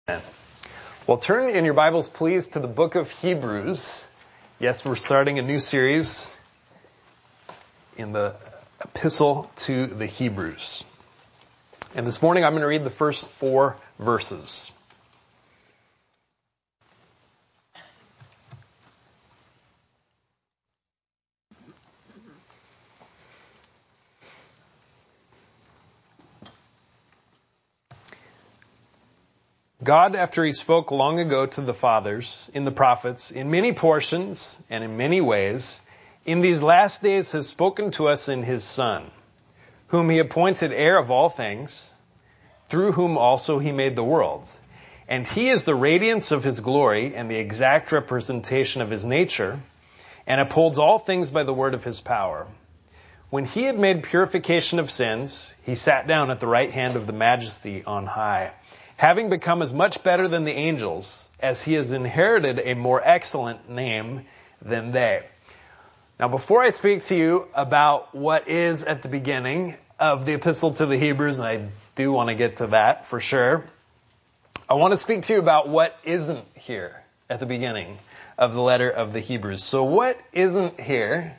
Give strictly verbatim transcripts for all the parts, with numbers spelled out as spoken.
Well, turn in your Bibles, please, to the book of Hebrews. Yes, we're starting a new series in the epistle to the Hebrews. And this morning I'm going to read the first four verses. God, after he spoke long ago to the fathers in the prophets, in many portions and in many ways, in these last days has spoken to us in his Son, whom he appointed heir of all things, through whom also he made the world. And he is the radiance of his glory and the exact representation of his nature, and upholds all things by the word of his power. When he had made purification of sins, he sat down at the right hand of the Majesty on high, having become as much better than the angels, as he has inherited a more excellent name than they. Now, before I speak to you about what is at the beginning of the epistle to the Hebrews, and I do want to get to that for sure, I want to speak to you about what isn't here at the beginning of the letter of the Hebrews. So what isn't here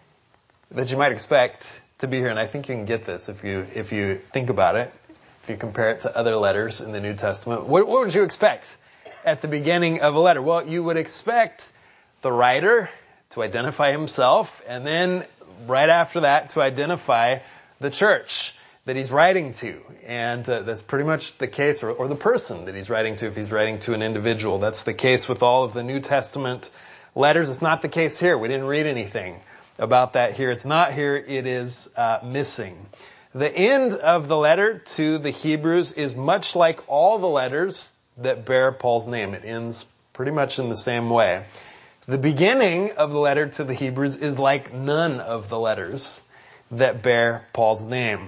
that you might expect to be here? And I think you can get this if you if you think about it. If you compare it to other letters in the New Testament, what, what would you expect at the beginning of a letter? Well, you would expect the writer to identify himself, and then right after that to identify the church that he's writing to. And uh, that's pretty much the case, or, or the person that he's writing to if he's writing to an individual. That's the case with all of the New Testament letters. It's not the case here. We didn't read anything about that here. It's not here. It is uh, missing. The end of the letter to the Hebrews is much like all the letters that bear Paul's name. It ends pretty much in the same way. The beginning of the letter to the Hebrews is like none of the letters that bear Paul's name.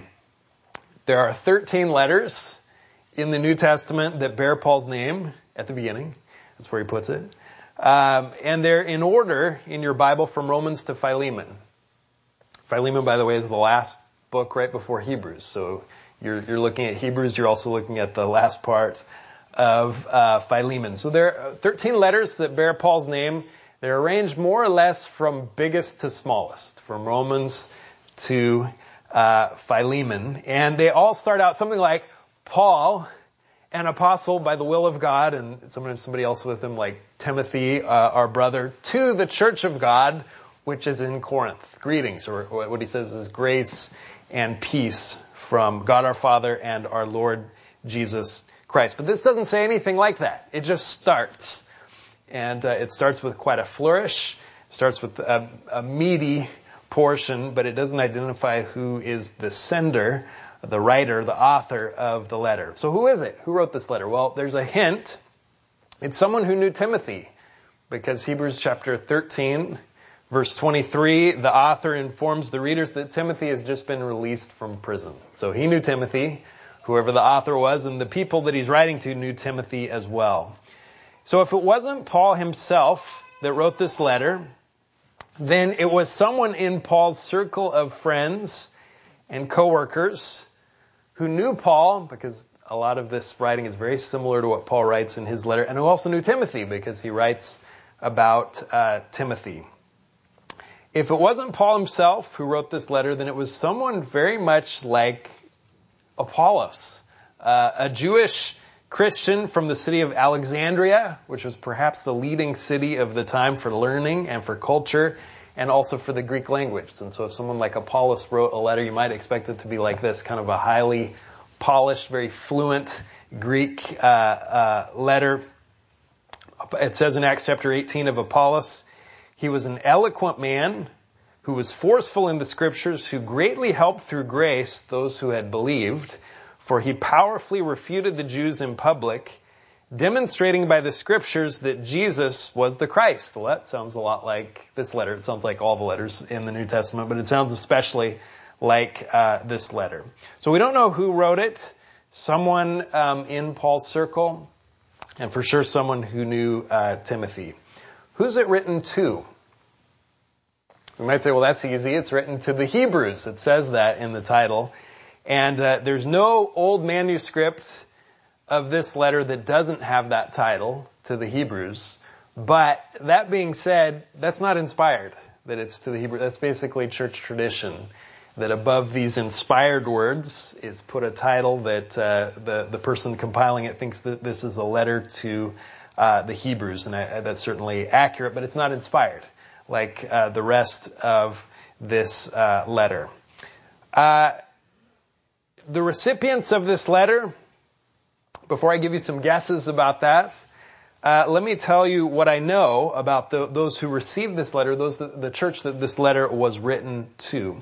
There are thirteen letters in the New Testament that bear Paul's name at the beginning. That's where he puts it. Um, and they're in order in your Bible from Romans to Philemon. Philemon, by the way, is the last book right before Hebrews. So you're, you're looking at Hebrews, you're also looking at the last part of uh, Philemon. So there are thirteen letters that bear Paul's name. They're arranged more or less from biggest to smallest, from Romans to uh, Philemon. And they all start out something like, Paul, an apostle by the will of God, and sometimes somebody else with him like Timothy, uh, our brother, to the church of God, which is in Corinth. Greetings, or what he says is grace and peace from God our Father and our Lord Jesus Christ. But this doesn't say anything like that. It just starts. And uh, it starts with quite a flourish. It starts with a, a meaty portion, but it doesn't identify who is the sender, the writer, the author of the letter. So who is it? Who wrote this letter? Well, there's a hint. It's someone who knew Timothy, because Hebrews chapter thirteen, verse twenty-three, the author informs the readers that Timothy has just been released from prison. So he knew Timothy, whoever the author was, and the people that he's writing to knew Timothy as well. So if it wasn't Paul himself that wrote this letter, then it was someone in Paul's circle of friends and co-workers who knew Paul, because a lot of this writing is very similar to what Paul writes in his letter, and who also knew Timothy, because he writes about uh, Timothy. If it wasn't Paul himself who wrote this letter, then it was someone very much like Apollos, uh, a Jewish Christian from the city of Alexandria, which was perhaps the leading city of the time for learning and for culture, and also for the Greek language. And so if someone like Apollos wrote a letter, you might expect it to be like this, kind of a highly polished, very fluent Greek uh, uh, letter. It says in Acts chapter eighteen of Apollos, he was an eloquent man who was forceful in the scriptures, who greatly helped through grace those who had believed, for he powerfully refuted the Jews in public, demonstrating by the scriptures that Jesus was the Christ. Well, that sounds a lot like this letter. It sounds like all the letters in the New Testament, but it sounds especially like uh, this letter. So we don't know who wrote it. Someone um, in Paul's circle, and for sure someone who knew uh, Timothy. Who's it written to? We might say, well, that's easy. It's written to the Hebrews. It says that in the title. And uh, there's no old manuscript of this letter that doesn't have that title to the Hebrews. But that being said, that's not inspired, that it's to the Hebrew. That's basically church tradition, that above these inspired words is put a title that uh, the, the person compiling it thinks that this is a letter to uh, the Hebrews. And I, that's certainly accurate, but it's not inspired like uh, the rest of this uh, letter. Uh, the recipients of this letter, before I give you some guesses about that, uh, let me tell you what I know about the, those who received this letter, those the, the church that this letter was written to.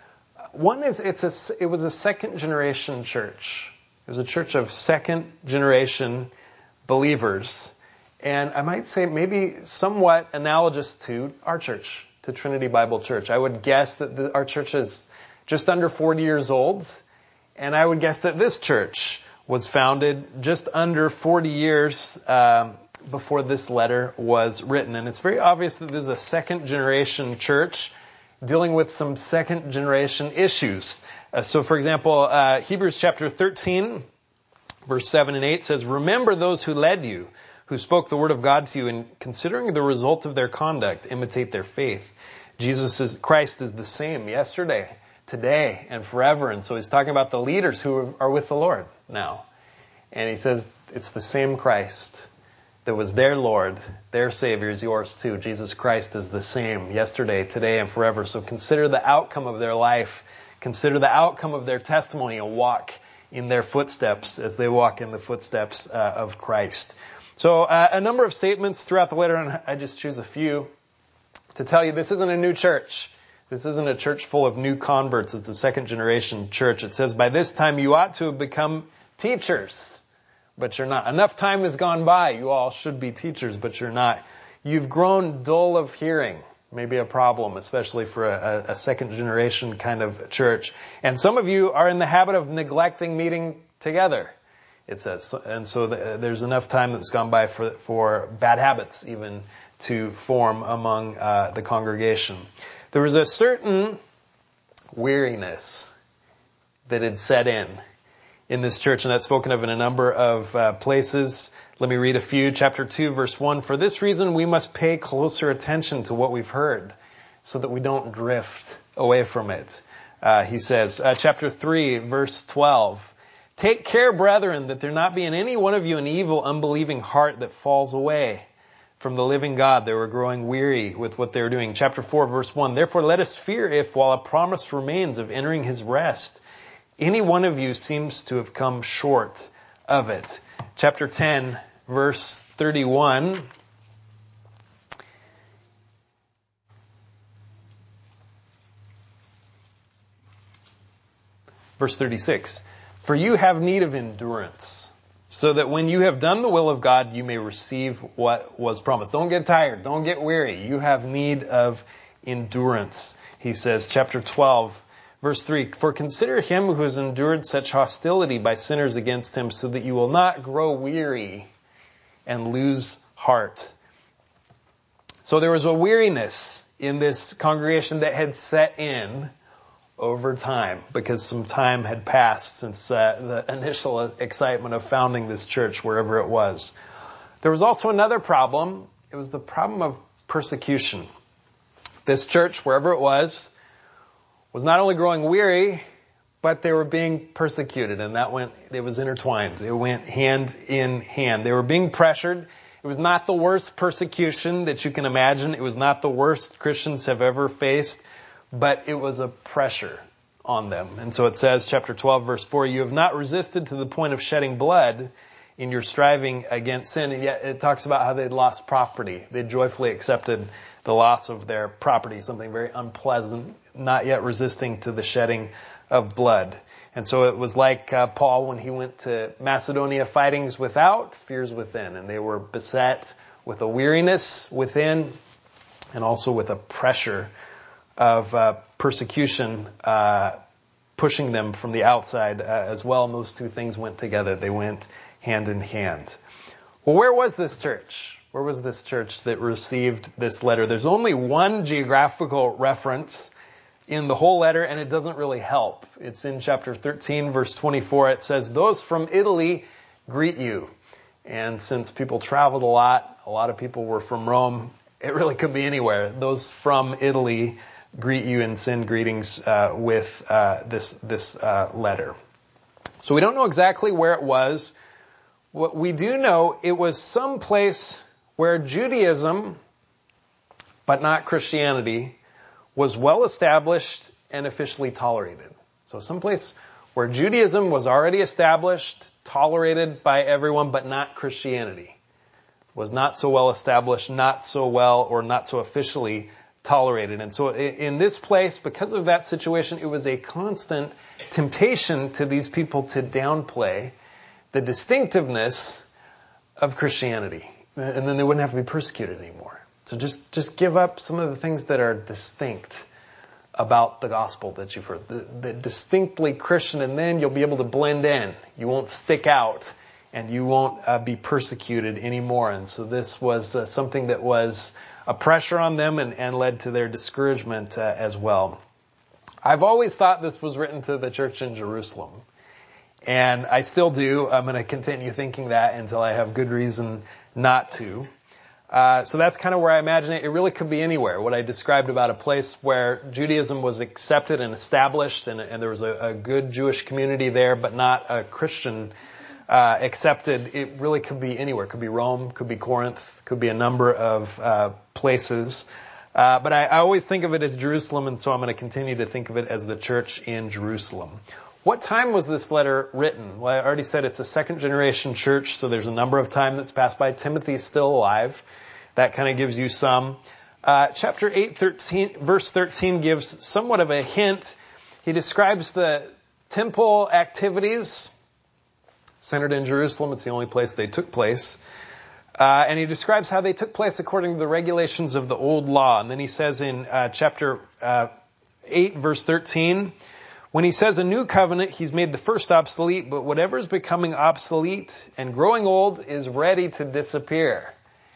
One is it's a, it was a second generation church. It was a church of second generation believers. And I might say maybe somewhat analogous to our church, to Trinity Bible Church. I would guess that the, our church is just under forty years old. And I would guess that this church was founded just under forty years um, before this letter was written. And it's very obvious that this is a second generation church dealing with some second generation issues. Uh, so for example, uh, Hebrews chapter thirteen, verse seven and eight says, "Remember those who led you, who spoke the word of God to you, and considering the result of their conduct, imitate their faith. Jesus is, Christ is the same yesterday, today, and forever." And so he's talking about the leaders who are with the Lord now. And he says, it's the same Christ that was their Lord, their Savior is yours too. Jesus Christ is the same yesterday, today, and forever. So consider the outcome of their life. Consider the outcome of their testimony and walk in their footsteps as they walk in the footsteps uh, of Christ. So uh, a number of statements throughout the letter, and I just choose a few to tell you this isn't a new church. This isn't a church full of new converts. It's a second generation church. It says, by this time you ought to have become teachers, but you're not. Enough time has gone by. You all should be teachers, but you're not. You've grown dull of hearing. Maybe a problem, especially for a, a second generation kind of church. And some of you are in the habit of neglecting meeting together, it says. And so the, there's enough time that's gone by for, for bad habits even to form among uh, the congregation. There was a certain weariness that had set in in this church, and that's spoken of in a number of uh, places. Let me read a few. Chapter two, verse one. "For this reason we must pay closer attention to what we've heard, so that we don't drift away from it." Uh, he says, uh, chapter three, verse twelve. "Take care, brethren, that there not be in any one of you an evil, unbelieving heart that falls away from the living God." They were growing weary with what they were doing. Chapter four, verse one. "Therefore let us fear if, while a promise remains of entering his rest, any one of you seems to have come short of it." Chapter ten, verse thirty-one. Verse thirty-six. "For you have need of endurance, so that when you have done the will of God, you may receive what was promised." Don't get tired. Don't get weary. You have need of endurance, he says. Chapter twelve, verse three. "For consider him who has endured such hostility by sinners against him, so that you will not grow weary and lose heart." So there was a weariness in this congregation that had set in over time, because some time had passed since uh, the initial excitement of founding this church, wherever it was. There was also another problem. It was the problem of persecution. This church, wherever it was, was not only growing weary, but they were being persecuted, and that went, it was intertwined. It went hand in hand. They were being pressured. It was not the worst persecution that you can imagine. It was not the worst Christians have ever faced, but it was a pressure on them. And so it says, chapter twelve, verse four, "You have not resisted to the point of shedding blood in your striving against sin." And yet it talks about how they'd lost property. They joyfully accepted the loss of their property, something very unpleasant, not yet resisting to the shedding of blood. And so it was like uh, Paul when he went to Macedonia, "Fightings without, fears within." And they were beset with a weariness within, and also with a pressure of uh, persecution uh, pushing them from the outside uh, as well. And those two things went together. They went hand in hand. Well, where was this church? Where was this church that received this letter? There's only one geographical reference in the whole letter, and it doesn't really help. It's in chapter thirteen, verse twenty-four. It says, "Those from Italy greet you. And since people traveled a lot, a lot of people were from Rome, it really could be anywhere. Those from Italy greet you and send greetings uh, with uh, this this uh, letter. So we don't know exactly where it was. What we do know, it was some place where Judaism, but not Christianity, was well established and officially tolerated. So someplace where Judaism was already established, tolerated by everyone, but not Christianity. Was not so well established, not so well, or not so officially tolerated. And so in this place, because of that situation, it was a constant temptation to these people to downplay the distinctiveness of Christianity. And then they wouldn't have to be persecuted anymore. So just, just give up some of the things that are distinct about the gospel that you've heard. The, the distinctly Christian, and then you'll be able to blend in. You won't stick out, and you won't uh, be persecuted anymore. And so this was uh, something that was a pressure on them and, and led to their discouragement uh, as well. I've always thought this was written to the church in Jerusalem. And I still do. I'm going to continue thinking that until I have good reason not to. Uh, so that's kind of where I imagine it. It really could be anywhere. What I described about a place where Judaism was accepted and established, and, and there was a, a good Jewish community there, but not a Christian uh, accepted. It really could be anywhere. It could be Rome, could be Corinth, could be a number of uh, places. Uh, but I, I always think of it as Jerusalem, and so I'm going to continue to think of it as the church in Jerusalem. What time was this letter written? Well, I already said it's a second generation church, so there's a number of time that's passed by. Timothy is still alive. That kind of gives you some. Uh, chapter eight, thirteen, verse thirteen gives somewhat of a hint. He describes the temple activities centered in Jerusalem. It's the only place they took place. Uh, and he describes how they took place according to the regulations of the old law. And then he says in uh, chapter uh, eight, verse thirteen, when he says a new covenant, he's made the first obsolete, but whatever is becoming obsolete and growing old is ready to disappear.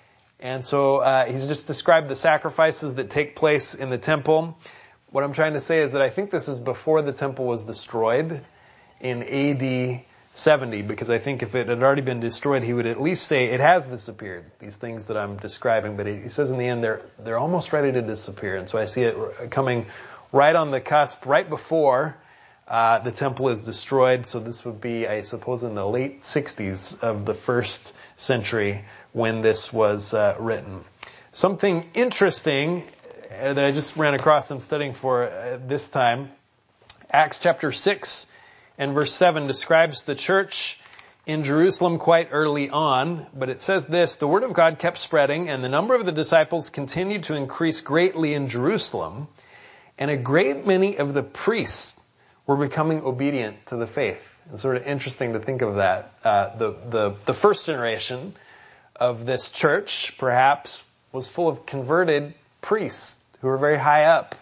And so uh, he's just described the sacrifices that take place in the temple. What I'm trying to say is that I think this is before the temple was destroyed in A D seventy, because I think if it had already been destroyed, he would at least say it has disappeared, these things that I'm describing. But he says in the end, they're they're almost ready to disappear. And so I see it coming right on the cusp, right before uh, the temple is destroyed. So this would be, I suppose, in the late sixties of the first century when this was uh, written. Something interesting that I just ran across in studying for uh, this time, Acts chapter six and verse seven describes the church in Jerusalem quite early on, but it says this: the word of God kept spreading, and the number of the disciples continued to increase greatly in Jerusalem, and a great many of the priests were becoming obedient to the faith. It's sort of interesting to think of that. Uh, the, the, the first generation of this church, perhaps, was full of converted priests who were very high up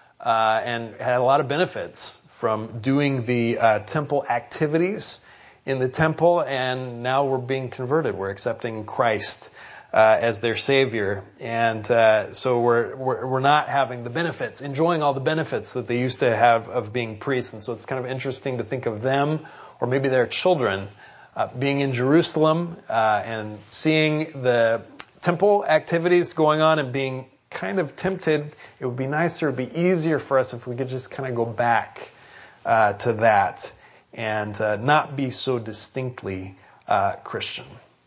uh, and had a lot of benefits from doing the uh, temple activities in the temple, and now we're being converted. We're accepting Christ uh, as their Savior, and uh, so we're, we're we're not having the benefits, enjoying all the benefits that they used to have of being priests. And so it's kind of interesting to think of them, or maybe their children, Uh, being in Jerusalem uh, and seeing the temple activities going on and being kind of tempted. It would be nicer, it would be easier for us if we could just kind of go back uh, to that and uh, not be so distinctly uh, Christian.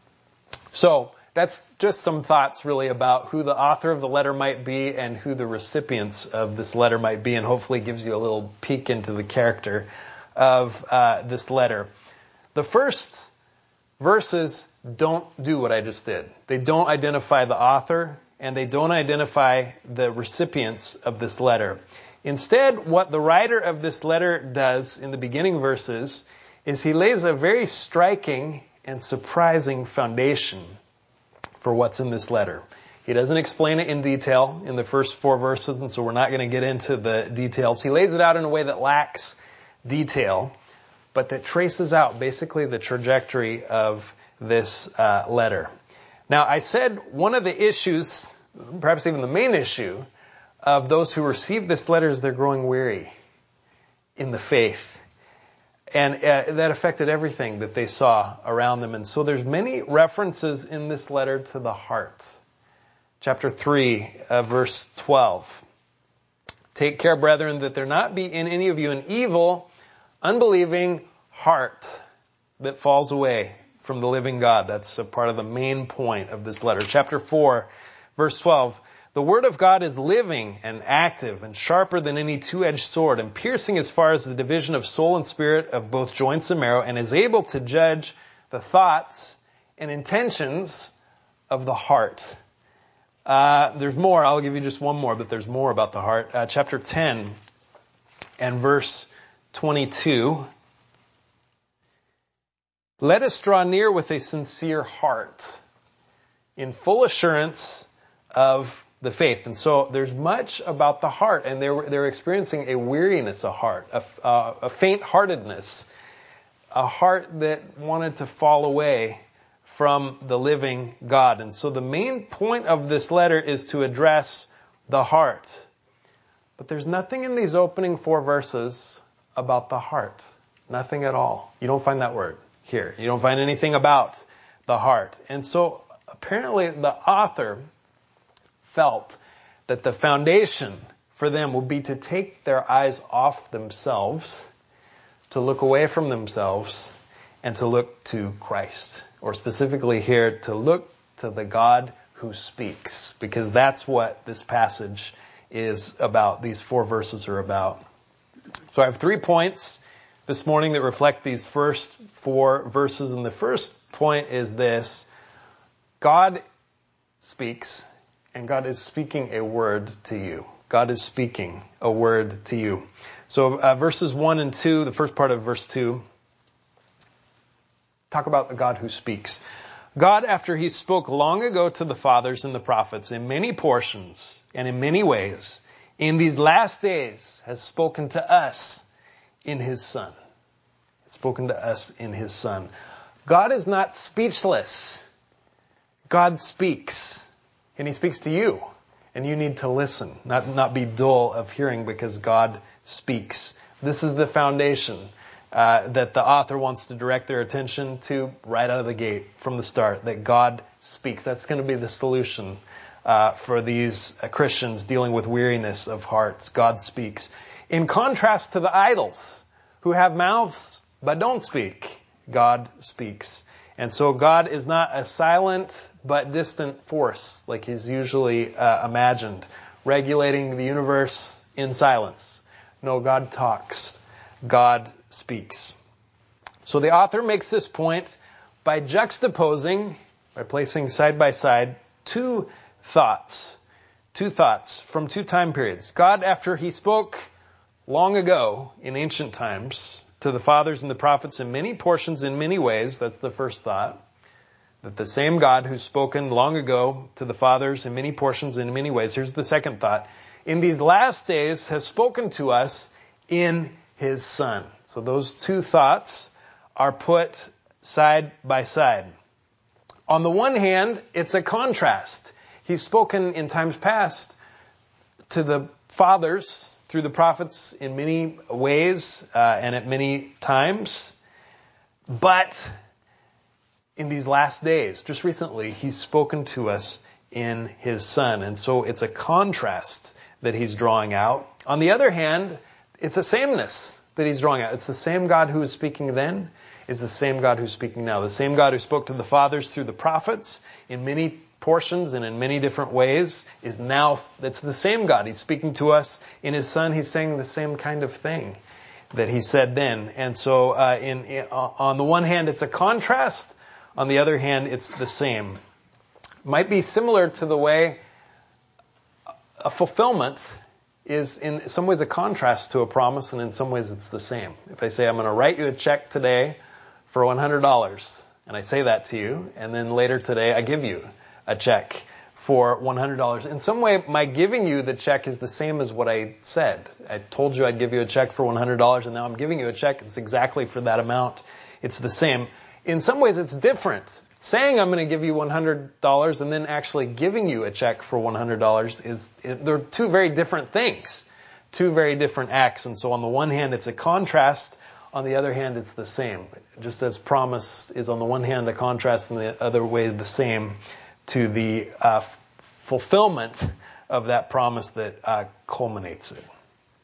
So that's just some thoughts really about who the author of the letter might be and who the recipients of this letter might be, and hopefully gives you a little peek into the character of uh, this letter. The first verses don't do what I just did. They don't identify the author, and they don't identify the recipients of this letter. Instead, what the writer of this letter does in the beginning verses is he lays a very striking and surprising foundation for what's in this letter. He doesn't explain it in detail in the first four verses, and so we're not going to get into the details. He lays it out in a way that lacks detail, but that traces out basically the trajectory of this uh, letter. Now, I said one of the issues, perhaps even the main issue, of those who receive this letter is they're growing weary in the faith. And uh, that affected everything that they saw around them. And so there's many references in this letter to the heart. Chapter three, uh, verse twelve. Take care, brethren, that there not be in any of you an evil, unbelieving heart that falls away from the living God. That's a part of the main point of this letter. Chapter four, verse twelve. The word of God is living and active and sharper than any two-edged sword and piercing as far as the division of soul and spirit, of both joints and marrow, and is able to judge the thoughts and intentions of the heart. Uh, there's more. I'll give you just one more, but there's more about the heart. Uh, chapter ten and verse twenty-two. Let us draw near with a sincere heart in full assurance of the faith. And so there's much about the heart, and they're, they're experiencing a weariness of heart, a, uh, a faint-heartedness, a heart that wanted to fall away from the living God. And so the main point of this letter is to address the heart. But there's nothing in these opening four verses about the heart. Nothing at all. You don't find that word here. You don't find anything about the heart. And so apparently the author felt that the foundation for them would be to take their eyes off themselves, to look away from themselves, and to look to Christ. Or specifically here, to look to the God who speaks. Because that's what this passage is about. These four verses are about. So I have three points this morning that reflect these first four verses. And the first point is this: God speaks, and God is speaking a word to you. God is speaking a word to you. So uh, verses one and two, the first part of verse two, talk about the God who speaks. God, after he spoke long ago to the fathers and the prophets in many portions and in many ways, in these last days has spoken to us in his Son. It's spoken to us in his Son. God is not speechless. God speaks. And he speaks to you. And you need to listen, not, not be dull of hearing, because God speaks. This is the foundation uh, that the author wants to direct their attention to right out of the gate from the start, that God speaks. That's going to be the solution uh, for these uh, Christians dealing with weariness of hearts. God speaks. In contrast to the idols who have mouths but don't speak, God speaks. And so God is not a silent but distant force like he's usually uh, imagined, regulating the universe in silence. No, God talks. God speaks. So the author makes this point by juxtaposing, by placing side by side, two thoughts. Two thoughts from two time periods. God, after he spoke long ago in ancient times to the fathers and the prophets in many portions, in many ways, that's the first thought. That the same God who's spoken long ago to the fathers in many portions, in many ways. Here's the second thought. In these last days has spoken to us in his Son. So those two thoughts are put side by side. On the one hand, it's a contrast. He's spoken in times past to the fathers through the prophets in many ways uh, and at many times. But in these last days, just recently, he's spoken to us in his Son. And so it's a contrast that he's drawing out. On the other hand, it's a sameness that he's drawing out. It's the same God who was speaking then is the same God who's speaking now. The same God who spoke to the fathers through the prophets in many portions and in many different ways is now, it's the same God. He's speaking to us in his Son. He's saying the same kind of thing that he said then. And so uh, in, in on the one hand, it's a contrast. On the other hand, it's the same. Might be similar to the way a fulfillment is in some ways a contrast to a promise, and in some ways it's the same. If I say, I'm going to write you a check today for one hundred dollars, and I say that to you, and then later today I give you a check for one hundred dollars. In some way, my giving you the check is the same as what I said. I told you I'd give you a check for one hundred dollars, and now I'm giving you a check. It's exactly for that amount. It's the same. In some ways, it's different. Saying I'm going to give you one hundred dollars and then actually giving you a check for one hundred dollars is, it, they're two very different things. Two very different acts. And so on the one hand, it's a contrast. On the other hand, it's the same. Just as promise is on the one hand a contrast and the other way the same to the uh, fulfillment of that promise that uh, culminates it.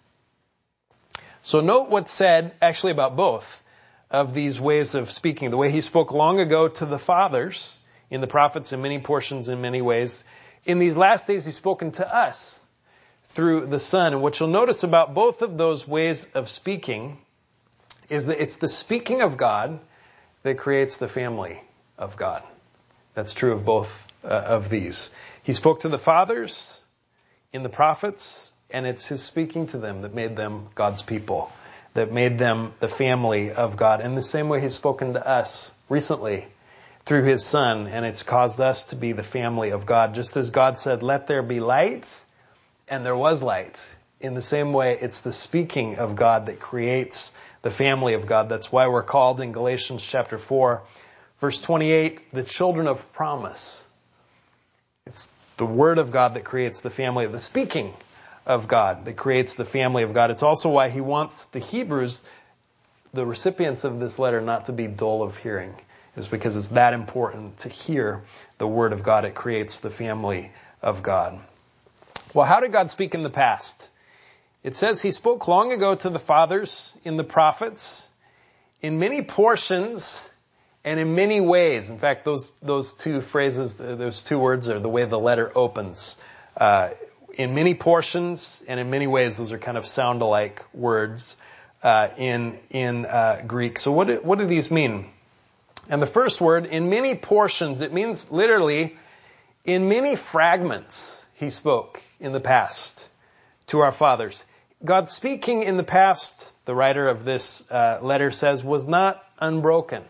So note what's said actually about both of these ways of speaking. The way he spoke long ago to the fathers in the prophets in many portions, in many ways. In these last days, he's spoken to us through the Son. And what you'll notice about both of those ways of speaking is that it's the speaking of God that creates the family of God. That's true of both uh, of these. He spoke to the fathers in the prophets, and it's his speaking to them that made them God's people, that made them the family of God. In the same way he's spoken to us recently through his Son, and it's caused us to be the family of God. Just as God said, let there be light, and there was light. In the same way, it's the speaking of God that creates the family of God. That's why we're called in Galatians chapter four, verse twenty-eight, the children of promise. It's the word of God that creates the family, the speaking of God that creates the family of God. It's also why he wants the Hebrews, the recipients of this letter, not to be dull of hearing. Is because it's that important to hear the word of God. It creates the family of God. Well, how did God speak in the past? It says he spoke long ago to the fathers in the prophets in many portions and in many ways. In fact, those those two phrases, those two words are the way the letter opens. Uh, in many portions and in many ways, those are kind of sound-alike words uh, in in uh, Greek. So what do, what do these mean? And the first word, in many portions, it means literally in many fragments he spoke in the past to our fathers. God speaking in the past, the writer of this uh, letter says, was not unbroken.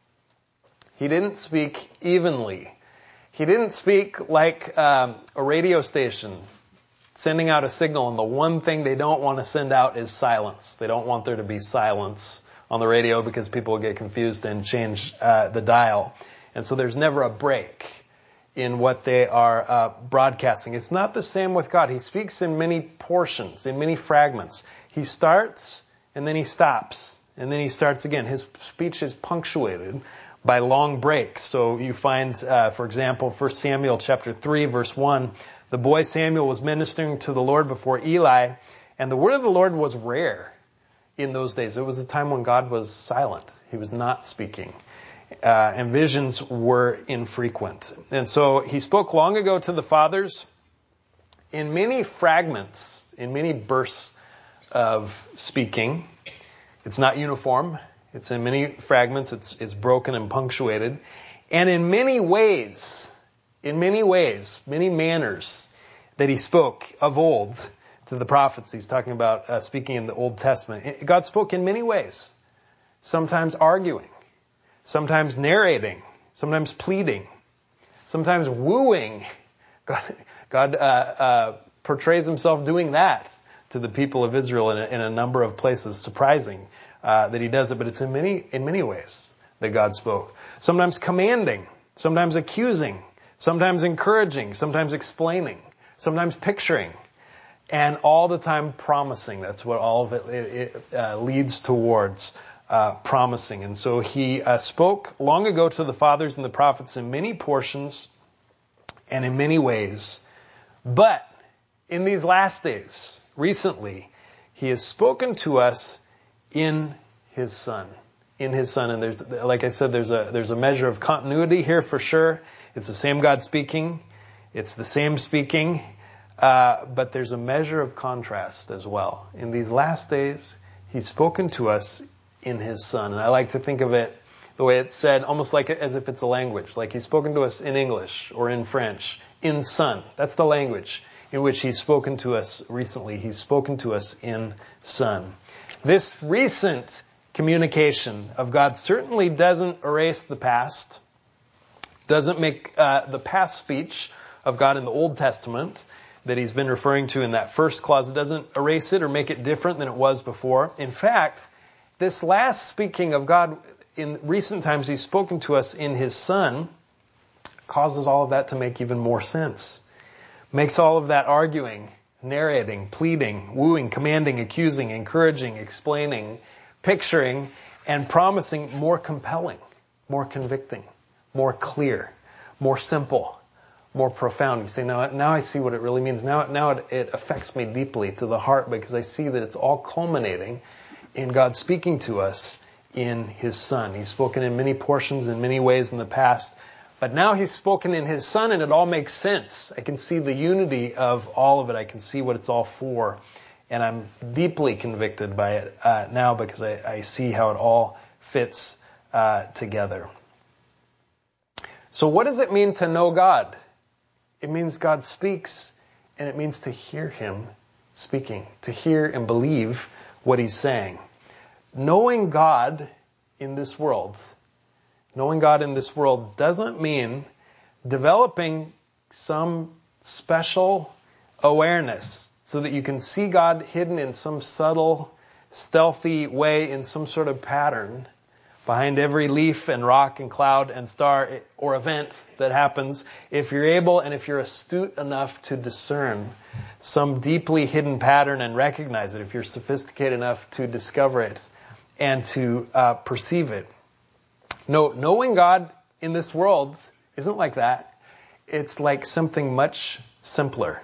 He didn't speak evenly. He didn't speak like um, a radio station sending out a signal, and the one thing they don't want to send out is silence. They don't want there to be silence on the radio because people will get confused and change uh, the dial. And so there's never a break in what they are uh, broadcasting. It's not the same with God. He speaks in many portions, in many fragments. He starts and then he stops and then he starts again. His speech is punctuated by long breaks. So you find, uh, for example, First Samuel chapter three, verse one, the boy Samuel was ministering to the Lord before Eli, and the word of the Lord was rare. In those days, it was a time when God was silent. He was not speaking. Uh, and visions were infrequent. And so he spoke long ago to the fathers in many fragments, in many bursts of speaking. It's not uniform. It's in many fragments. It's, it's broken and punctuated. And in many ways, in many ways, many manners that he spoke of old to the prophets. He's talking about uh, speaking in the Old Testament. God spoke in many ways. Sometimes arguing. Sometimes narrating. Sometimes pleading. Sometimes wooing. God, God uh, uh, portrays himself doing that to the people of Israel in a, in a number of places. Surprising uh, that he does it, but it's in many in many ways that God spoke. Sometimes commanding. Sometimes accusing. Sometimes encouraging. Sometimes explaining. Sometimes picturing. And all the time promising. That's what all of it, it, it uh, leads towards, uh, promising. And so he uh, spoke long ago to the fathers and the prophets in many portions and in many ways. But in these last days, recently, he has spoken to us in his Son. In his Son. And there's, like I said, there's a, there's a measure of continuity here for sure. It's the same God speaking. It's the same speaking. Uh, but there's a measure of contrast as well. In these last days, he's spoken to us in his Son. And I like to think of it the way it's said, almost like as if it's a language. Like he's spoken to us in English or in French. In Son. That's the language in which he's spoken to us recently. He's spoken to us in Son. This recent communication of God certainly doesn't erase the past. Doesn't make uh, the past speech of God in the Old Testament that he's been referring to in that first clause. It doesn't erase it or make it different than it was before. In fact, this last speaking of God in recent times, he's spoken to us in his Son, causes all of that to make even more sense. Makes all of that arguing, narrating, pleading, wooing, commanding, accusing, encouraging, explaining, picturing, and promising more compelling, more convicting, more clear, more simple, more profound. You say, now, now I see what it really means. Now, now it, it affects me deeply to the heart because I see that it's all culminating in God speaking to us in His Son. He's spoken in many portions, in many ways in the past, but now He's spoken in His Son, and it all makes sense. I can see the unity of all of it. I can see what it's all for, and I'm deeply convicted by it uh, now because I, I see how it all fits uh, together. So what does it mean to know God? It means God speaks, and it means to hear Him speaking, to hear and believe what He's saying. Knowing God in this world, knowing God in this world doesn't mean developing some special awareness so that you can see God hidden in some subtle, stealthy way in some sort of pattern behind every leaf and rock and cloud and star or event that happens. If you're able and if you're astute enough to discern some deeply hidden pattern and recognize it, if you're sophisticated enough to discover it and to uh, perceive it. No, knowing God in this world isn't like that. It's like something much simpler.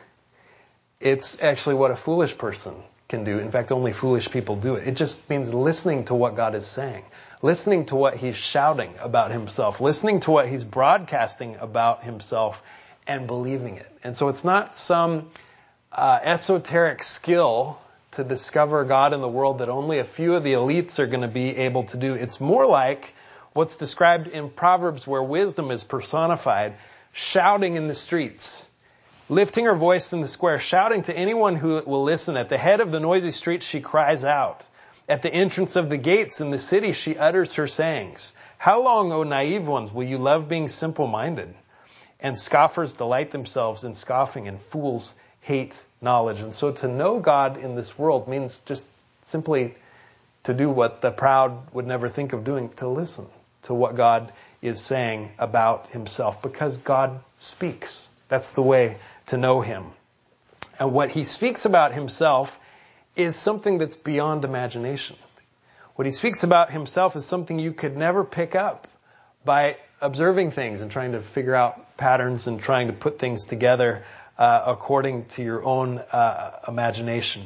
It's actually what a foolish person can do. In fact, only foolish people do it. It just means listening to what God is saying. Listening to what He's shouting about Himself. Listening to what He's broadcasting about Himself and believing it. And so it's not some uh, esoteric skill to discover God in the world that only a few of the elites are going to be able to do. It's more like what's described in Proverbs where wisdom is personified, shouting in the streets, lifting her voice in the square, shouting to anyone who will listen. At the head of the noisy streets she cries out. At the entrance of the gates in the city she utters her sayings. How long, O naive ones, will you love being simple-minded? And scoffers delight themselves in scoffing, and fools hate knowledge. And so to know God in this world means just simply to do what the proud would never think of doing, to listen to what God is saying about Himself, because God speaks. That's the way to know Him. And what He speaks about Himself is something that's beyond imagination. What He speaks about Himself is something you could never pick up by observing things and trying to figure out patterns and trying to put things together uh, according to your own uh, imagination.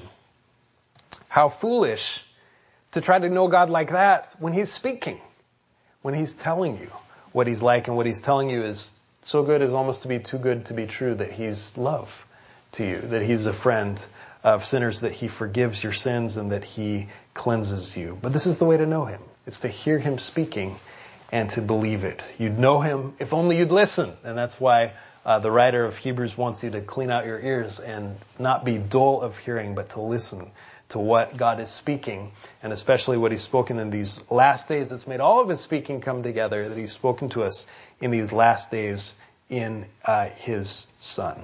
How foolish to try to know God like that when He's speaking, when He's telling you what He's like, and what He's telling you is so good as almost to be too good to be true, that He's love to you, that He's a friend of sinners, that He forgives your sins, and that He cleanses you. But this is the way to know Him. It's to hear Him speaking and to believe it. You'd know Him if only you'd listen. And that's why uh, the writer of Hebrews wants you to clean out your ears and not be dull of hearing, but to listen to what God is speaking, and especially what He's spoken in these last days that's made all of His speaking come together, that He's spoken to us in these last days in uh, His Son.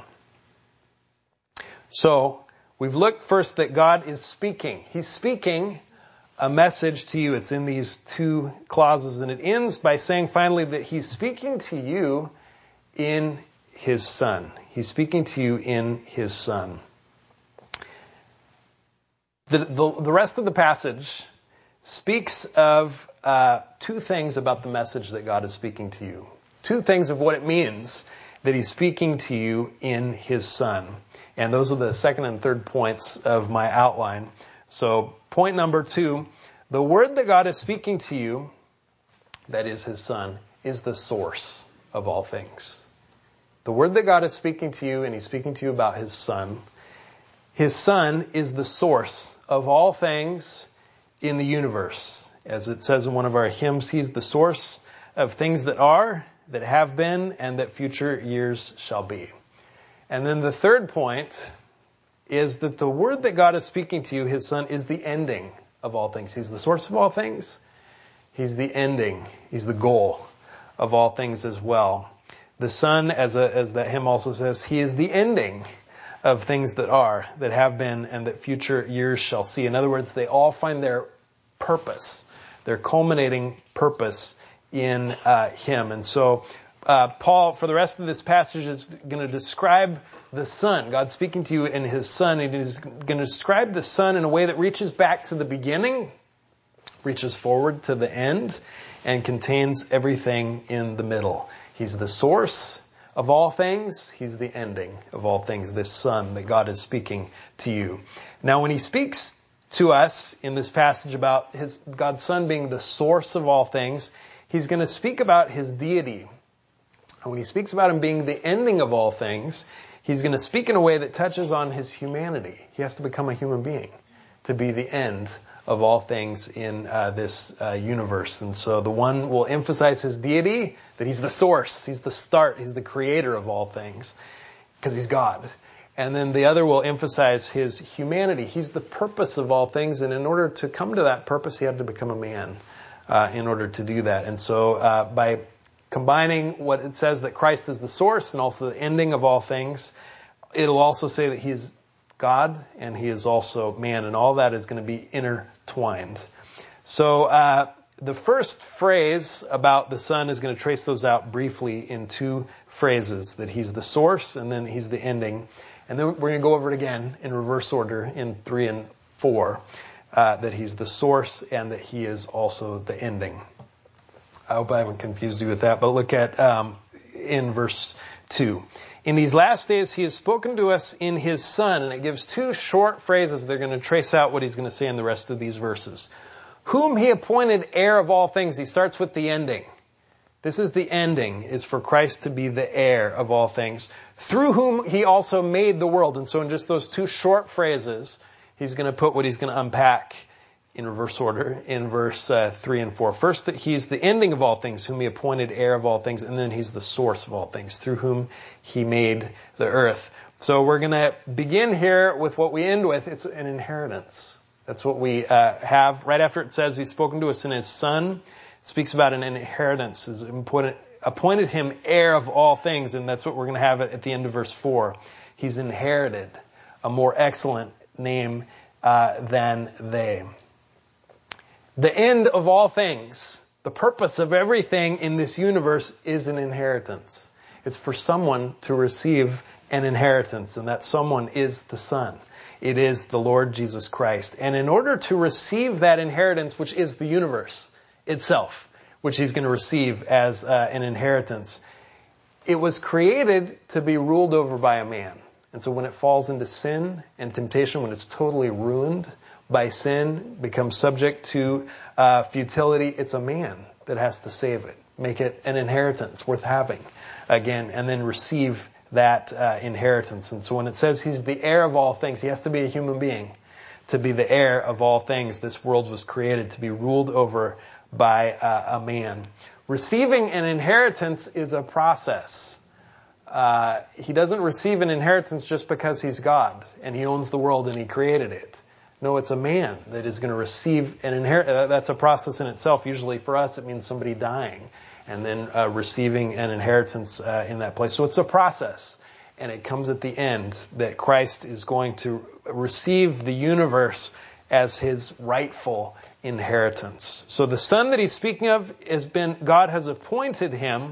So, we've looked first that God is speaking. He's speaking a message to you. It's in these two clauses, and it ends by saying finally that He's speaking to you in His Son. He's speaking to you in His Son. The, the, the rest of the passage speaks of uh, two things about the message that God is speaking to you. Two things of what it means that He's speaking to you in His Son. And those are the second and third points of my outline. So point number two, the word that God is speaking to you, that is His Son, is the source of all things. The word that God is speaking to you, and He's speaking to you about His Son, His Son is the source of all things in the universe. As it says in one of our hymns, He's the source of things that are, that have been, and that future years shall be. And then the third point is that the word that God is speaking to you, His Son, is the ending of all things. He's the source of all things. He's the ending. He's the goal of all things as well. The Son, as a, as that hymn also says, He is the ending of things that are, that have been, and that future years shall see. In other words, they all find their purpose, their culminating purpose in uh, Him. And so uh, Paul, for the rest of this passage, is going to describe the Son. God speaking to you in His Son. He is going to describe the Son in a way that reaches back to the beginning, reaches forward to the end and contains everything in the middle. He's the source of all things. He's the ending of all things, this Son that God is speaking to you. Now, when he speaks to us in this passage about his God's Son being the source of all things, he's going to speak about his deity. And when he speaks about him being the ending of all things, he's going to speak in a way that touches on his humanity. He has to become a human being to be the end of all things in uh, this uh, universe. And so the one will emphasize his deity, that he's the source, he's the start, he's the creator of all things, because he's God. And then the other will emphasize his humanity. He's the purpose of all things, and in order to come to that purpose, he had to become a man uh, in order to do that. And so uh, by combining what it says that Christ is the source and also the ending of all things, it'll also say that he is God and he is also man, and all that is going to be intertwined. So uh, the first phrase about the Son is going to trace those out briefly in two phrases, that he's the source and then he's the ending. And then we're going to go over it again in reverse order in three and four, uh, that he's the source and that he is also the ending. I hope I haven't confused you with that, but look at um, in verse two. In these last days, he has spoken to us in his Son, and it gives two short phrases. They're going to trace out what he's going to say in the rest of these verses. Whom he appointed heir of all things. He starts with the ending. This is the ending, is for Christ to be the heir of all things, through whom he also made the world. And so in just those two short phrases, he's going to put what he's going to unpack in reverse order in verse uh, three and four. First, that he's the ending of all things, whom he appointed heir of all things, and then he's the source of all things, through whom he made the earth. So we're going to begin here with what we end with. It's an inheritance. That's what we uh, have. Right after it says he's spoken to us in his Son, it speaks about an inheritance. He's appointed, appointed him heir of all things, and that's what we're going to have at the end of verse four. He's inherited a more excellent name uh, than they. The end of all things, the purpose of everything in this universe is an inheritance. It's for someone to receive an inheritance, and that someone is the Son. It is the Lord Jesus Christ. And in order to receive that inheritance, which is the universe itself, which he's going to receive as uh, an inheritance, it was created to be ruled over by a man. And so when it falls into sin and temptation, when it's totally ruined by sin, becomes subject to uh, futility, it's a man that has to save it, make it an inheritance worth having again, and then receive that uh, inheritance. And so when it says he's the heir of all things, he has to be a human being to be the heir of all things. This world was created to be ruled over by uh, a man. Receiving an inheritance is a process. Uh, he doesn't receive an inheritance just because he's God and he owns the world and he created it. No, it's a man that is going to receive an inheritance. That's a process in itself. Usually for us, it means somebody dying and then uh, receiving an inheritance uh, in that place. So it's a process. And it comes at the end that Christ is going to receive the universe as his rightful inheritance. So the Son that he's speaking of has been, God has appointed him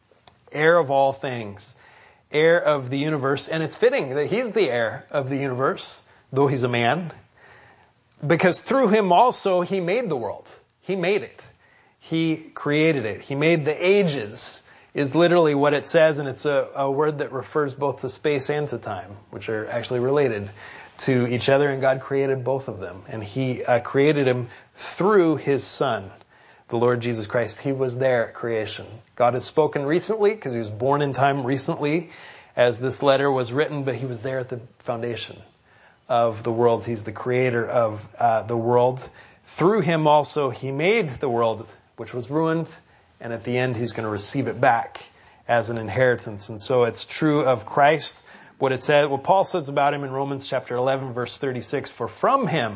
heir of all things, heir of the universe. And it's fitting that he's the heir of the universe, though he's a man, because through him also he made the world. He made it. He created it. He made the ages, is literally what it says, and it's a, a word that refers both to space and to time, which are actually related to each other, and God created both of them. And he uh, created him through his Son, the Lord Jesus Christ. He was there at creation. God has spoken recently, because he was born in time recently, as this letter was written, but he was there at the foundation of the world. He's the creator of uh, the world. Through him also he made the world, which was ruined, and at the end he's going to receive it back as an inheritance. And so it's true of Christ, what it said, what Paul says about him in Romans chapter eleven, verse thirty-six, for from him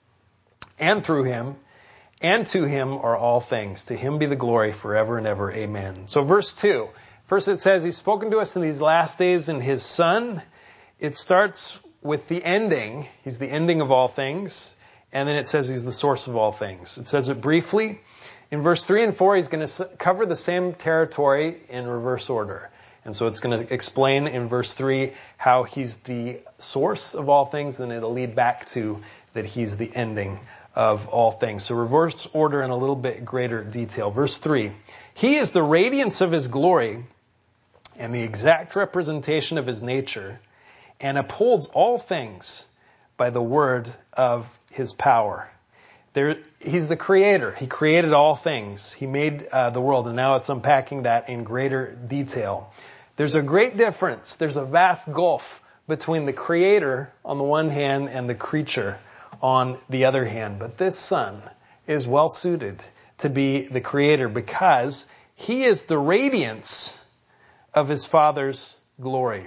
and through him and to him are all things. To him be the glory forever and ever. Amen. So verse two, first it says he's spoken to us in these last days in his Son. It starts with the ending. He's the ending of all things. And then it says he's the source of all things. It says it briefly. In verse three and four, he's going to cover the same territory in reverse order. And so it's going to explain in verse three how he's the source of all things, and it'll lead back to that he's the ending of all things. So reverse order in a little bit greater detail. Verse three, he is the radiance of his glory and the exact representation of his nature, and upholds all things by the word of his power. There, he's the creator. He created all things. He made uh, the world, and now it's unpacking that in greater detail. There's a great difference. There's a vast gulf between the creator on the one hand and the creature on the other hand. But this Son is well suited to be the creator because he is the radiance of his Father's glory.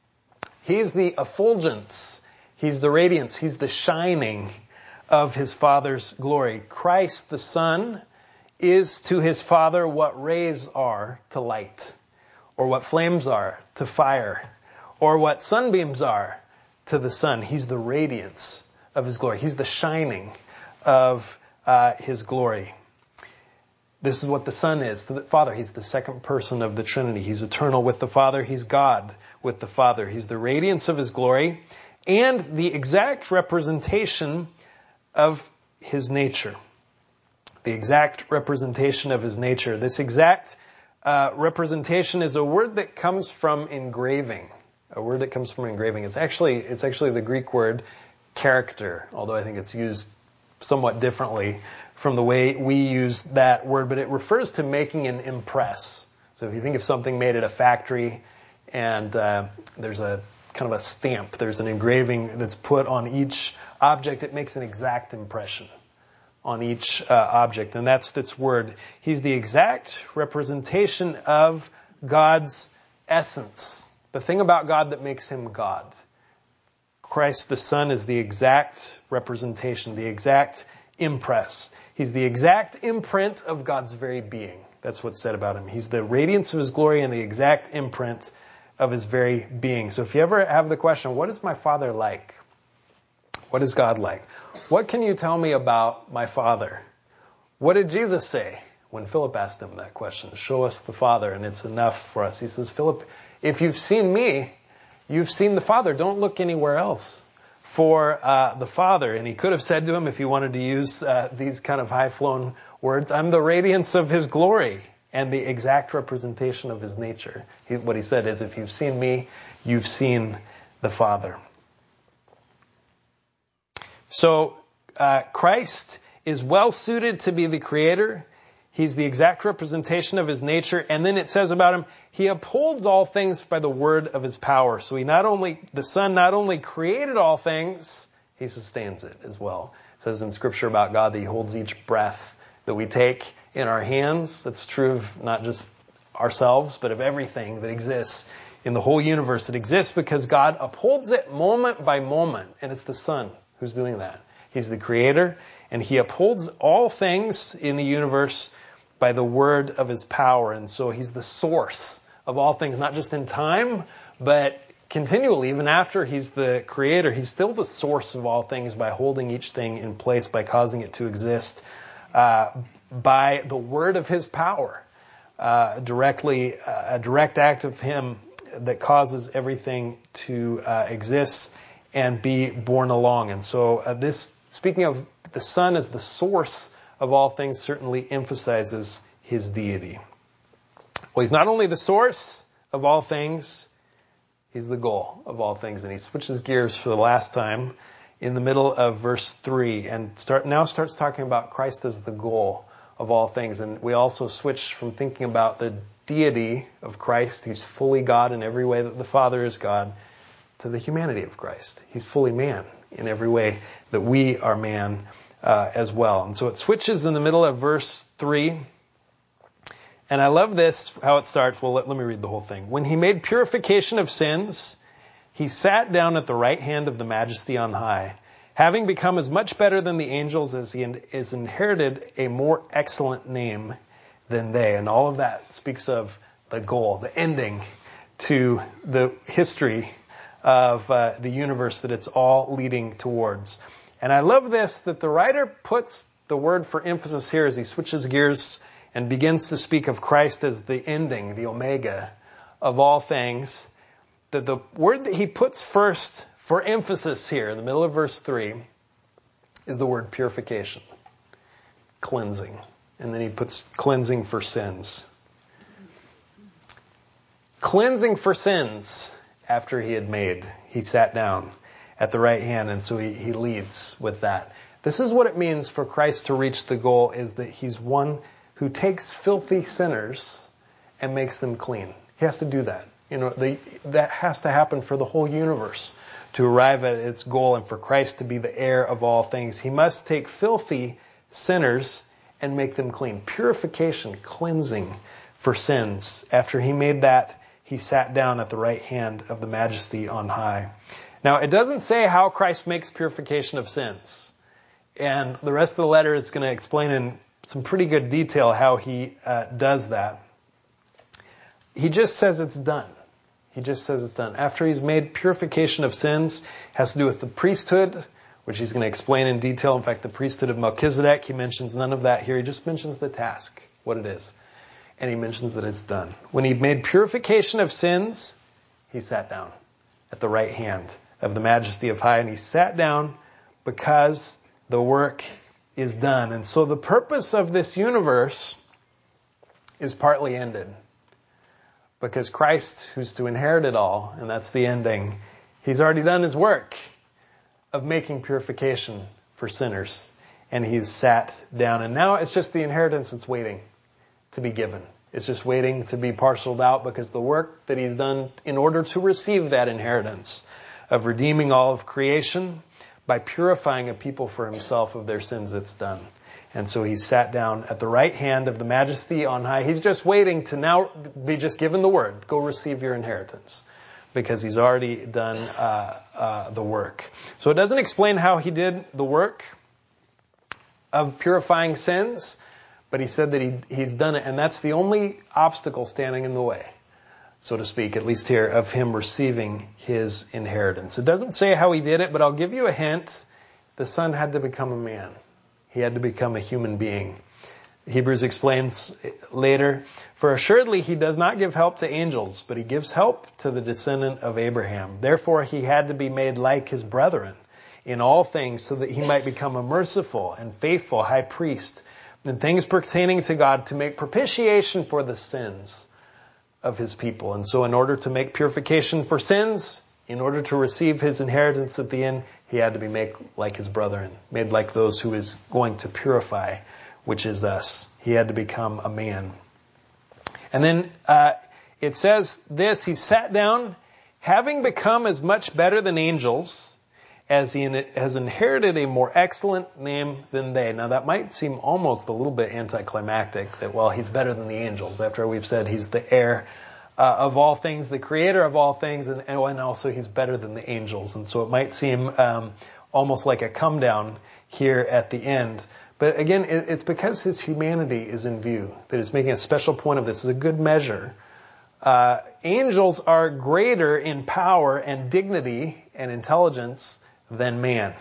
He's the effulgence. He's the radiance. He's the shining of his Father's glory. Christ the Son is to his Father what rays are to light, or what flames are to fire, or what sunbeams are to the sun. He's the radiance of his glory. He's the shining of uh, his glory. This is what the Son is to the Father. He's the second person of the Trinity. He's eternal with the Father. He's God with the Father. He's the radiance of his glory and the exact representation of his nature. The exact representation of his nature. This exact uh, representation is a word that comes from engraving. A word that comes from engraving. It's actually, it's actually the Greek word character, although I think it's used somewhat differently from the way we use that word, but it refers to making an impress. So if you think of something made at a factory and uh, there's a kind of a stamp, there's an engraving that's put on each object, it makes an exact impression on each uh, object. And that's this word. He's the exact representation of God's essence. The thing about God that makes him God. Christ the Son is the exact representation, the exact impress. He's the exact imprint of God's very being. That's what's said about him. He's the radiance of his glory and the exact imprint of his very being. So if you ever have the question, what is my Father like? What is God like? What can you tell me about my Father? What did Jesus say when Philip asked him that question? Show us the Father and it's enough for us. He says, Philip, if you've seen me, you've seen the Father. Don't look anywhere else for uh, the Father. And he could have said to him, if he wanted to use uh, these kind of high-flown words, I'm the radiance of his glory and the exact representation of his nature. He, what he said is, if you've seen me, you've seen the Father. So uh, Christ is well suited to be the creator. He's the exact representation of his nature. And then it says about him, he upholds all things by the word of his power. So he not only, the Son not only created all things, he sustains it as well. It says in Scripture about God that he holds each breath that we take in our hands. That's true of not just ourselves, but of everything that exists in the whole universe. It exists because God upholds it moment by moment. And it's the Son who's doing that. He's the creator, and he upholds all things in the universe by the word of his power. And so he's the source of all things, not just in time, but continually. Even after he's the creator, he's still the source of all things by holding each thing in place, by causing it to exist, uh, by the word of his power. Uh, directly, uh, a direct act of him that causes everything to uh, exist and be borne along. And so uh, this, speaking of the Son as the source of all things, certainly emphasizes his deity. Well, he's not only the source of all things, he's the goal of all things. And he switches gears for the last time in the middle of verse three and start now starts talking about Christ as the goal of all things. And we also switch from thinking about the deity of Christ, he's fully God in every way that the Father is God, to the humanity of Christ. He's fully man in every way that we are man uh, as well. And so it switches in the middle of verse three. And I love this, how it starts. Well, let, let me read the whole thing. When he made purification of sins, he sat down at the right hand of the Majesty on high, having become as much better than the angels as he has inherited a more excellent name than they. And all of that speaks of the goal, the ending to the history of uh, the universe that it's all leading towards. And I love this, that the writer puts the word for emphasis here as he switches gears and begins to speak of Christ as the ending, the omega of all things. That the word that he puts first for emphasis here in the middle of verse three is the word purification, cleansing. And then he puts cleansing for sins. Cleansing for sins after he had made. He sat down at the right hand, and so he, he leads with that. This is what it means for Christ to reach the goal, is that he's one who takes filthy sinners and makes them clean. He has to do that. You know, the, that has to happen for the whole universe to arrive at its goal, and for Christ to be the heir of all things. He must take filthy sinners and make them clean. Purification, cleansing for sins. After he made that, he sat down at the right hand of the Majesty on high. Now, it doesn't say how Christ makes purification of sins. And the rest of the letter is going to explain in some pretty good detail how he uh, does that. He just says it's done. He just says it's done. After he's made purification of sins, has to do with the priesthood, which he's going to explain in detail. In fact, the priesthood of Melchizedek, he mentions none of that here. He just mentions the task, what it is. And he mentions that it's done. When he made purification of sins, he sat down at the right hand of the Majesty of high. And he sat down because the work is done. And so the purpose of this universe is partly ended. Because Christ, who's to inherit it all, and that's the ending, he's already done his work of making purification for sinners. And he's sat down. And now it's just the inheritance that's waiting to be given. It's just waiting to be parceled out, because the work that he's done in order to receive that inheritance of redeeming all of creation by purifying a people for himself of their sins, it's done. And so he sat down at the right hand of the Majesty on high. He's just waiting to now be just given the word, go receive your inheritance, because he's already done uh, uh, the work. So it doesn't explain how he did the work of purifying sins, but he said that he, he's done it, and that's the only obstacle standing in the way, so to speak, at least here, of him receiving his inheritance. It doesn't say how he did it, but I'll give you a hint. The Son had to become a man. He had to become a human being. Hebrews explains later, for assuredly he does not give help to angels, but he gives help to the descendant of Abraham. Therefore he had to be made like his brethren in all things, so that he might become a merciful and faithful high priest in things pertaining to God, to make propitiation for the sins of his people. And so in order to make purification for sins, in order to receive his inheritance at the end, he had to be made like his brethren, made like those who is going to purify, which is us. He had to become a man. And then uh, it says this, he sat down, having become as much better than angels, as he has inherited a more excellent name than they. Now that might seem almost a little bit anticlimactic, that, well, he's better than the angels, after we've said he's the heir uh, of all things, the creator of all things, and, and also he's better than the angels. And so it might seem um, almost like a come down here at the end. But again, it, it's because his humanity is in view that it's making a special point of this. It's a good measure. Uh, angels are greater in power and dignity and intelligence than man.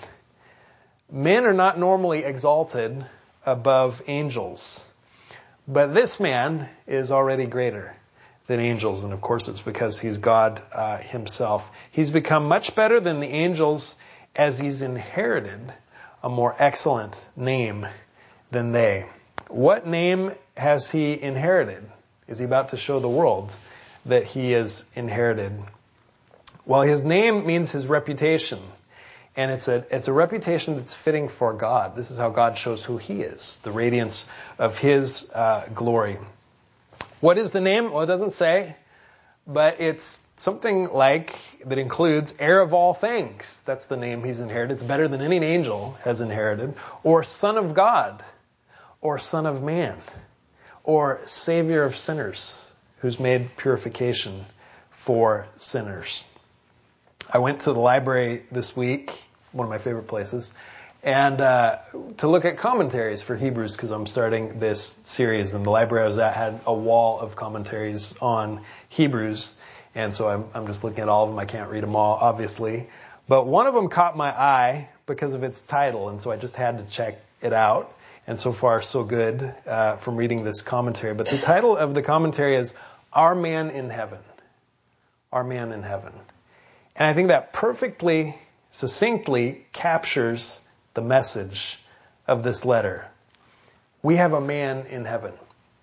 Men are not normally exalted above angels. But this man is already greater than angels. And of course it's because he's God uh, himself. He's become much better than the angels, as he's inherited a more excellent name than they. What name has he inherited? Is he about to show the world that he has inherited? Well, his name means his reputation. And it's a, it's a reputation that's fitting for God. This is how God shows who he is, the radiance of his uh, glory. What is the name? Well, it doesn't say, but it's something like, that includes heir of all things. That's the name he's inherited. It's better than any angel has inherited. Or Son of God, or Son of Man, or Savior of sinners, who's made purification for sinners. I went to the library this week, one of my favorite places, and uh, to look at commentaries for Hebrews, because I'm starting this series. And the library I was at had a wall of commentaries on Hebrews, and so I'm, I'm just looking at all of them. I can't read them all, obviously. But one of them caught my eye because of its title, and so I just had to check it out. And so far, so good uh, from reading this commentary. But the title of the commentary is Our Man in Heaven. Our Man in Heaven. And I think that perfectly, succinctly captures the message of this letter. We have a man in heaven.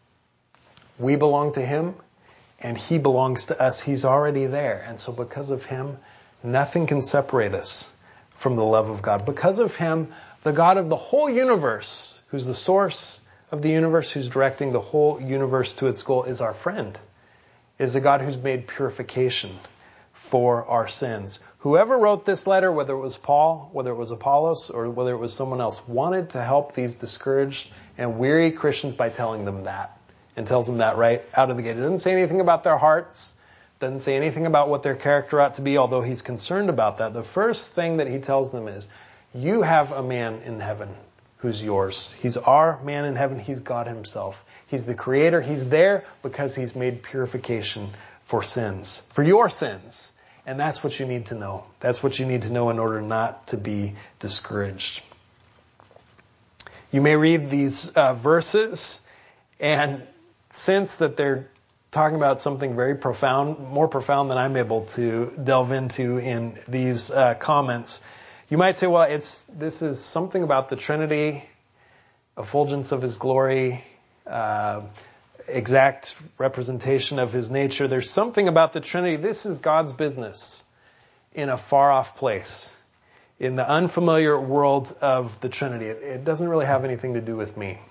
We belong to him, and he belongs to us. He's already there. And so because of him, nothing can separate us from the love of God. Because of him, the God of the whole universe, who's the source of the universe, who's directing the whole universe to its goal, is our friend. Is a God who's made purification for our sins. Whoever wrote this letter, whether it was Paul, whether it was Apollos, or whether it was someone else, wanted to help these discouraged and weary Christians by telling them that. And tells them that right out of the gate. It doesn't say anything about their hearts. Doesn't say anything about what their character ought to be, although he's concerned about that. The first thing that he tells them is, you have a man in heaven who's yours. He's our man in heaven. He's God himself. He's the creator. He's there because he's made purification for sins, for your sins. And that's what you need to know. That's what you need to know in order not to be discouraged. You may read these uh, verses and sense that they're talking about something very profound, more profound than I'm able to delve into in these uh, comments. You might say, well, it's this is something about the Trinity, effulgence of his glory, uh, exact representation of his nature. There's something about the Trinity. This is God's business in a far-off place, in the unfamiliar world of the Trinity. It, it doesn't really have anything to do with me.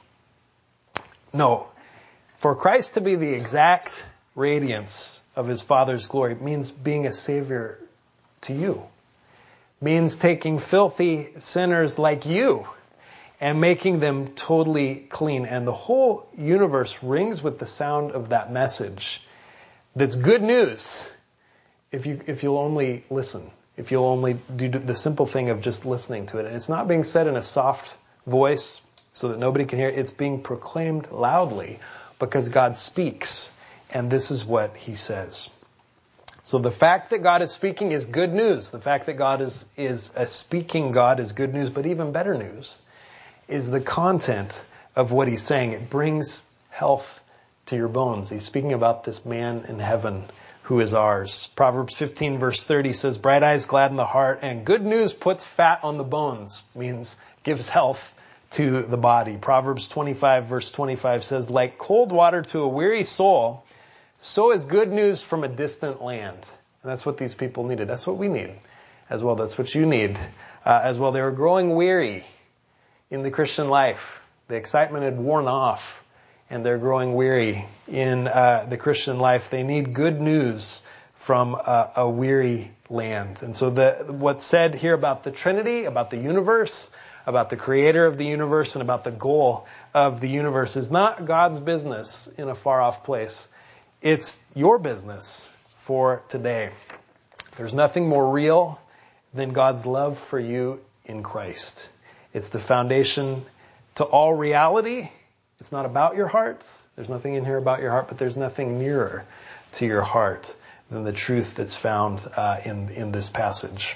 No. For Christ to be the exact radiance of his Father's glory means being a Savior to you. Means taking filthy sinners like you and making them totally clean. And the whole universe rings with the sound of that message. That's good news if you, if you'll only listen. If you'll only do the simple thing of just listening to it. And it's not being said in a soft voice so that nobody can hear it. It's being proclaimed loudly because God speaks. And this is what he says. So the fact that God is speaking is good news. The fact that God is, is a speaking God is good news. But even better news is the content of what he's saying. It brings health to your bones. He's speaking about this man in heaven who is ours. Proverbs fifteen verse thirty says, bright eyes gladden the heart, and good news puts fat on the bones, means gives health to the body. Proverbs twenty-five verse twenty-five says, like cold water to a weary soul, so is good news from a distant land. And that's what these people needed. That's what we need as well. That's what you need uh, as well. They were growing weary in the Christian life. The excitement had worn off, and they're growing weary in uh, the Christian life. They need good news from a, a weary land. And so the what's said here about the Trinity, about the universe, about the creator of the universe, and about the goal of the universe is not God's business in a far-off place. It's your business for today. There's nothing more real than God's love for you in Christ. It's the foundation to all reality. It's not about your heart. There's nothing in here about your heart, but there's nothing nearer to your heart than the truth that's found uh, in in this passage.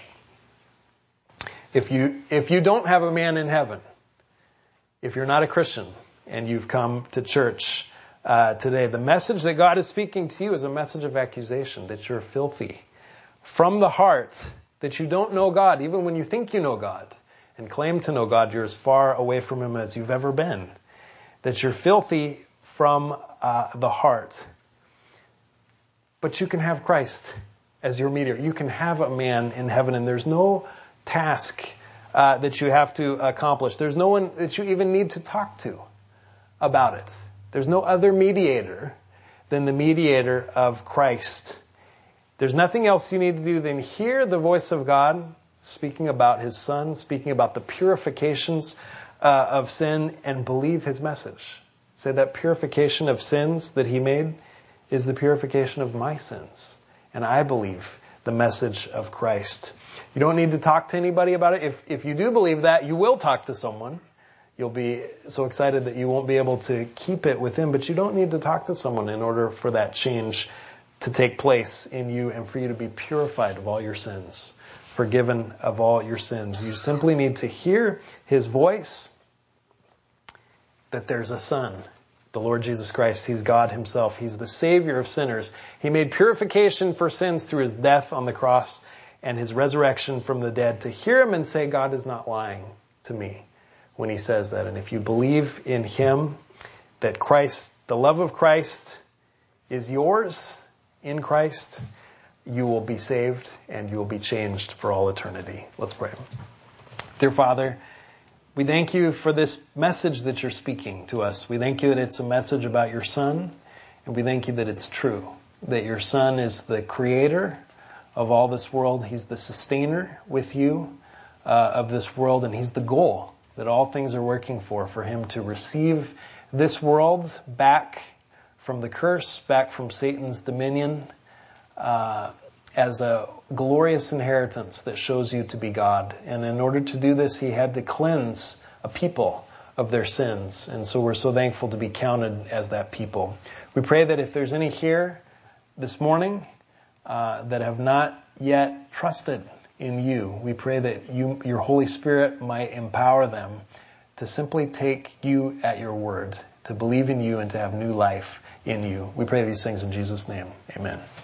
If you if you don't have a man in heaven, if you're not a Christian and you've come to church uh, today, the message that God is speaking to you is a message of accusation, that you're filthy from the heart, that you don't know God, even when you think you know God and claim to know God. You're as far away from him as you've ever been. That you're filthy from uh, the heart. But you can have Christ as your mediator. You can have a man in heaven, and there's no task uh, that you have to accomplish. There's no one that you even need to talk to about it. There's no other mediator than the mediator of Christ. There's nothing else you need to do than hear the voice of God speaking about his Son, speaking about the purifications uh, of sin, and believe his message. Say that purification of sins that he made is the purification of my sins. And I believe the message of Christ. You don't need to talk to anybody about it. If, if you do believe that, you will talk to someone. You'll be so excited that you won't be able to keep it within, but you don't need to talk to someone in order for that change to take place in you and for you to be purified of all your sins, forgiven of all your sins. You simply need to hear his voice, that there's a Son, the Lord Jesus Christ. He's God himself. He's the Savior of sinners. He made purification for sins through his death on the cross and his resurrection from the dead. To hear him and say, God is not lying. to me when he says that. And if you believe in him, that Christ, the love of Christ is yours in Christ, you will be saved and you will be changed for all eternity. Let's pray. Dear Father, we thank you for this message that you're speaking to us. We thank you that it's a message about your Son, and we thank you that it's true, that your Son is the creator of all this world. He's the sustainer with you uh, of this world, and he's the goal that all things are working for, for him to receive this world back from the curse, back from Satan's dominion, uh, as a glorious inheritance that shows you to be God. And in order to do this, he had to cleanse a people of their sins. And so we're so thankful to be counted as that people. We pray that if there's any here this morning uh, that have not yet trusted in you, we pray that you, your Holy Spirit might empower them to simply take you at your word, to believe in you and to have new life in you. We pray these things in Jesus' name. Amen.